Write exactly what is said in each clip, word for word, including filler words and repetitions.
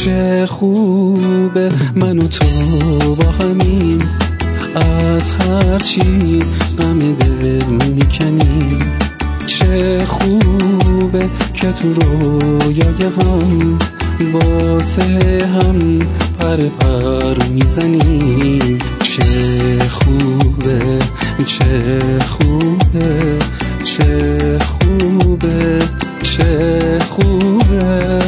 چه خوبه من و تو با همین، از هرچی غم دل میکنیم. چه خوبه که تو رویای هم واسه هم پر پر میزنیم. چه خوبه چه خوبه چه خوبه چه خوبه.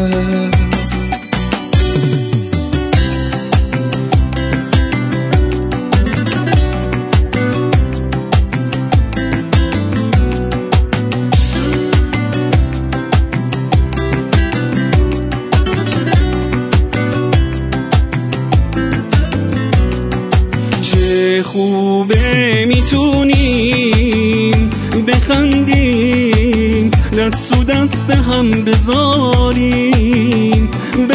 خوبه میتونیم بخندیم، دست و دست هم بذاریم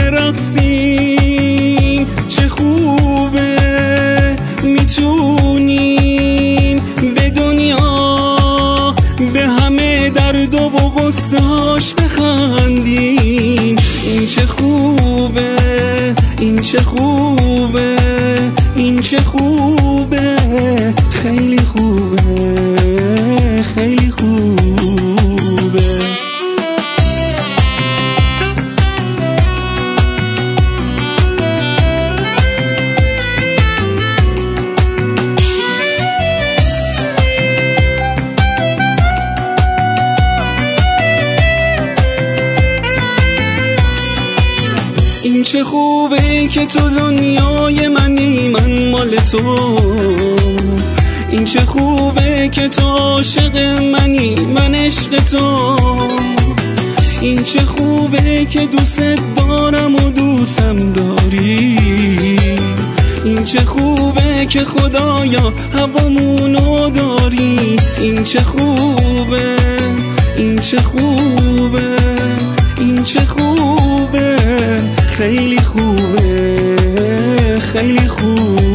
برقصیم. چه خوبه میتونیم به دنیا به همه درد و غصه هاش بخندیم. این چه خوبه این چه خوبه این چه خوبه، خیلی خوبه خیلی خوبه. این چه خوبه که تو دنیای منی، من مال تو. این چه خوبه که تو عاشق منی، من عشق تو. این چه خوبه که دوست دارم و دوستم داری. این چه خوبه که خدایا هوامونو داری. این چه خوبه این چه خوبه این چه خوبه، خیلی خوبه خیلی خوبه.